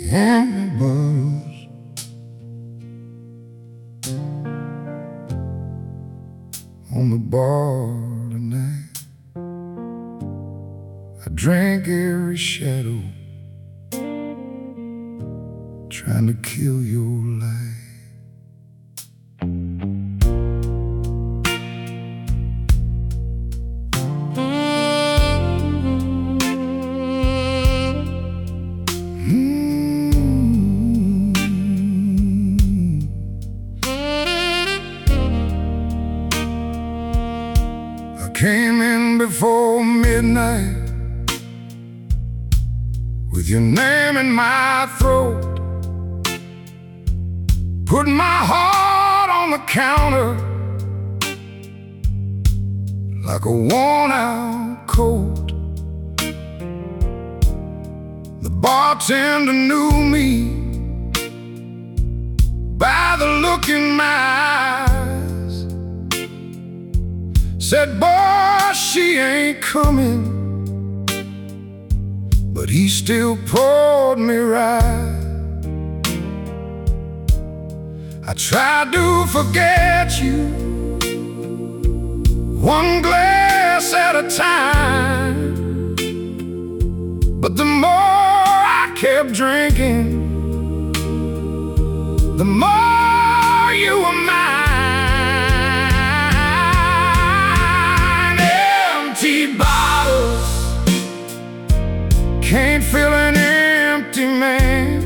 Embers on the bar tonight. I drank every shadow, trying to kill your light. Came in before midnight with your name in my throat, put my heart on the counter like a worn-out coat. The bartender knew me by the look in my eyes. Said, boy, she ain't coming, but he still poured me right. I tried to forget you, one glass at a time, but the more I kept drinking, the more you were mine. Bottles can't fill an empty man.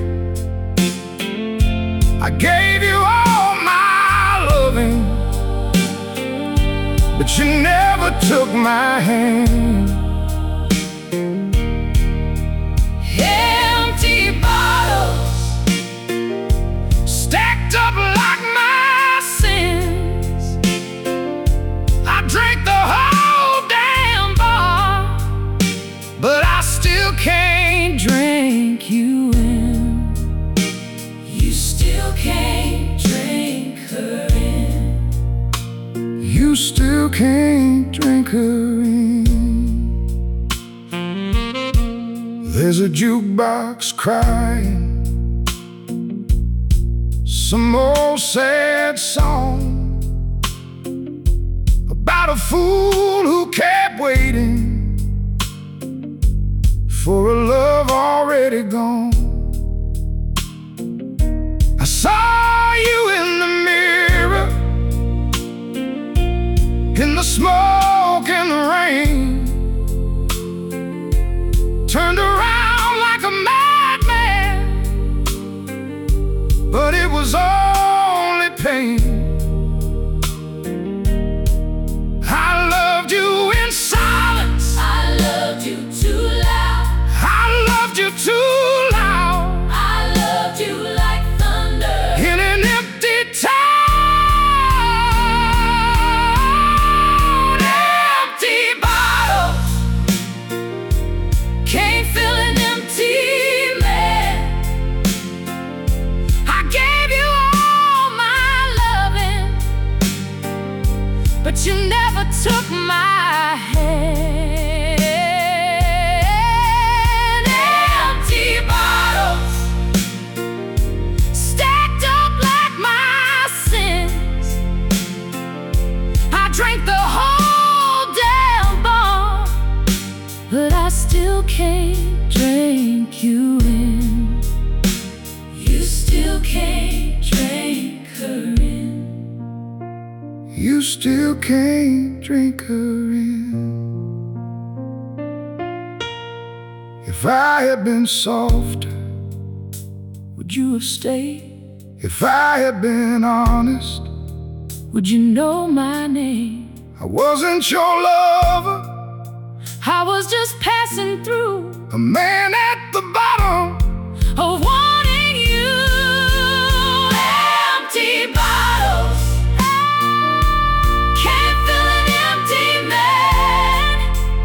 I gave you all my loving, but you never took my hand. Empty bottles stacked up like my sins. I drank the whole damn bar, but I still can't drink you in. You still can't drink her in. You still can't drink her in. There's a jukebox crying some old sad song about a fool who kept waiting for a love already gone. I saw you in the mirror, in the smoke and the rain, turned around like a madman, but it was only pain. I loved you in silence, I loved you too loud, I loved you too loud, I loved you like thunder in an empty town. Empty bottles can't fill an empty man. I gave you all my loving, but you never took my hand. Empty bottles stacked up like my sins. I drank the whole damn bar, but I still can't drink you in. You still can't drink her in. you still can't drink her in. If I had been softer, Would you have stayed? if I had been honest, Would you know my name? I wasn't your lover, I was just passing through, a man at the bottom. of wanting you. Empty bottles can't fill an empty man.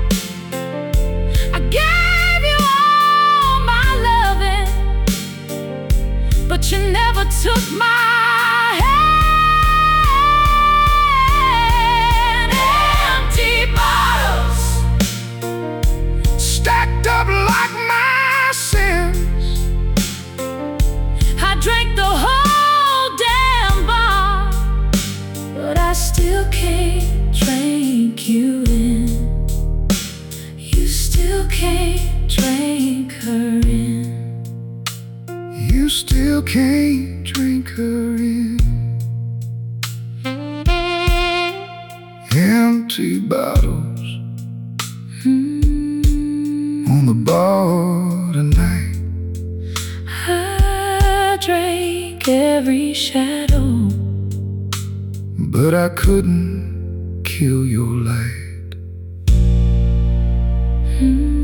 I gave you all my loving, but you never took my hand. Empty bottles stacked up like my sins. see battles on the bar tonight. I drank every shadow, but I couldn't kill your light.